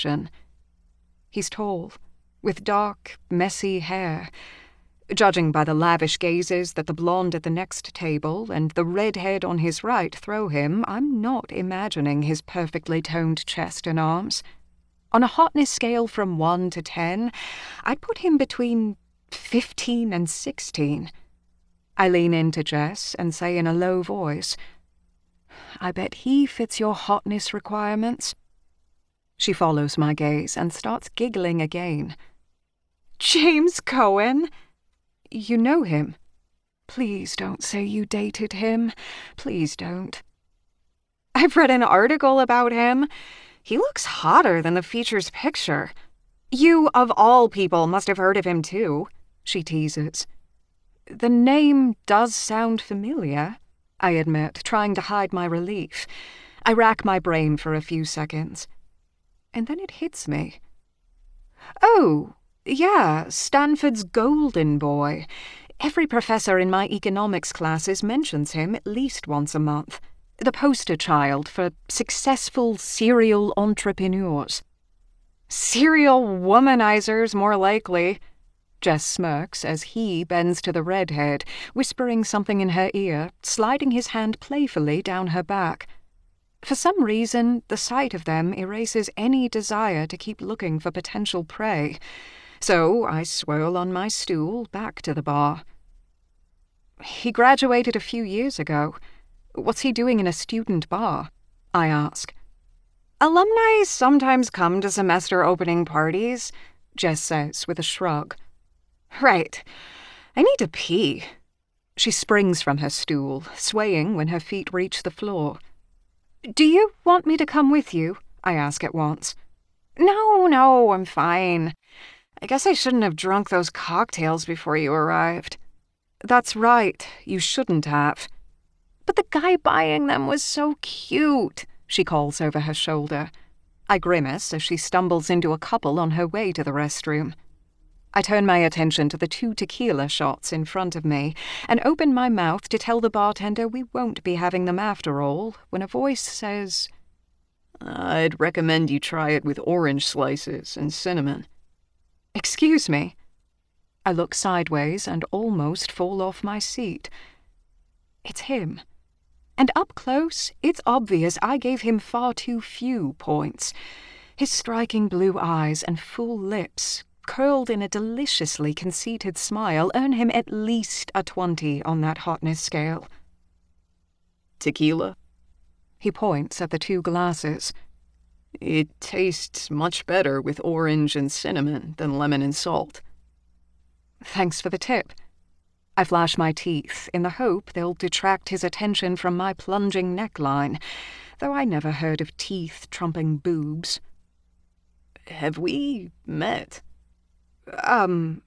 He's tall, with dark, messy hair. Judging by the lavish gazes that the blonde at the next table and the redhead on his right throw him, I'm not imagining his perfectly toned chest and arms. On a hotness scale from 1 to 10, I'd put him between 15 and 16. I lean into Jess and say in a low voice, "I bet he fits your hotness requirements." She follows my gaze and starts giggling again. "James Cohen? You know him? Please don't say you dated him. Please don't." "I've read an article about him. He looks hotter than the feature's picture. You, of all people, must have heard of him too," she teases. "The name does sound familiar," I admit, trying to hide my relief. I rack my brain for a few seconds. And then it hits me. "Oh, yeah, Stanford's golden boy. Every professor in my economics classes mentions him at least once a month. The poster child for successful serial entrepreneurs." "Serial womanizers, more likely." Jess smirks as he bends to the redhead, whispering something in her ear, sliding his hand playfully down her back. For some reason, the sight of them erases any desire to keep looking for potential prey. So I swirl on my stool back to the bar. "He graduated a few years ago. What's he doing in a student bar?" I ask. "Alumni sometimes come to semester opening parties," Jess says with a shrug. "Right. I need to pee." She springs from her stool, swaying when her feet reach the floor. "Do you want me to come with you?" I ask at once. No, I'm fine. I guess I shouldn't have drunk those cocktails before you arrived." "That's right, you shouldn't have." "But the guy buying them was so cute," she calls over her shoulder. I grimace as she stumbles into a couple on her way to the restroom. I turn my attention to the 2 tequila shots in front of me and open my mouth to tell the bartender we won't be having them after all, when a voice says, "I'd recommend you try it with orange slices and cinnamon." "Excuse me?" I look sideways and almost fall off my seat. It's him. And up close, it's obvious I gave him far too few points. His striking blue eyes and full lips, curled in a deliciously conceited smile, earn him at least a 20 on that hotness scale. "Tequila?" He points at the 2 glasses. "It tastes much better with orange and cinnamon than lemon and salt." "Thanks for the tip." I flash my teeth in the hope they'll detract his attention from my plunging neckline, though I never heard of teeth trumping boobs. "Have we met?" I'm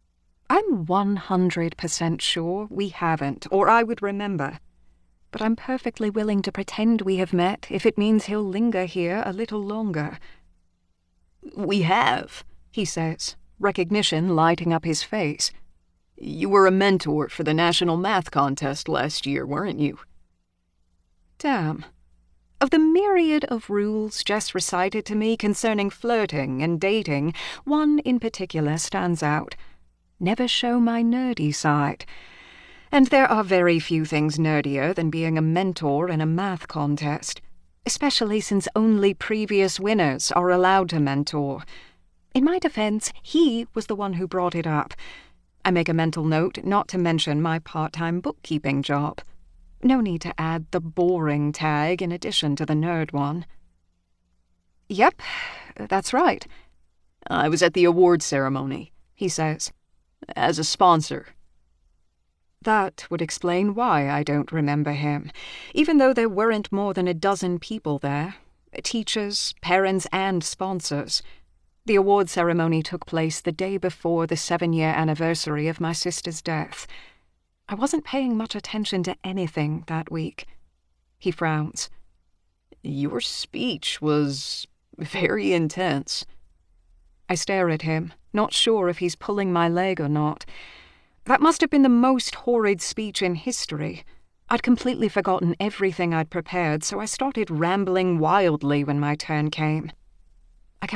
100% sure we haven't, or I would remember. But I'm perfectly willing to pretend we have met if it means he'll linger here a little longer." "We have," he says, recognition lighting up his face. "You were a mentor for the national math contest last year, weren't you?" Damn. Of the myriad of rules Jess recited to me concerning flirting and dating, one in particular stands out. Never show my nerdy side. And there are very few things nerdier than being a mentor in a math contest, especially since only previous winners are allowed to mentor. In my defense, he was the one who brought it up. I make a mental note not to mention my part-time bookkeeping job. No need to add the boring tag in addition to the nerd one. "Yep, that's right." "I was at the award ceremony," he says, "as a sponsor." That would explain why I don't remember him, even though there weren't more than a dozen people there. Teachers, parents, and sponsors. The award ceremony took place the day before the 7-year anniversary of my sister's death. I wasn't paying much attention to anything that week. He frowns. "Your speech was very intense." I stare at him, not sure if he's pulling my leg or not. That must have been the most horrid speech in history. I'd completely forgotten everything I'd prepared, so I started rambling wildly when my turn came.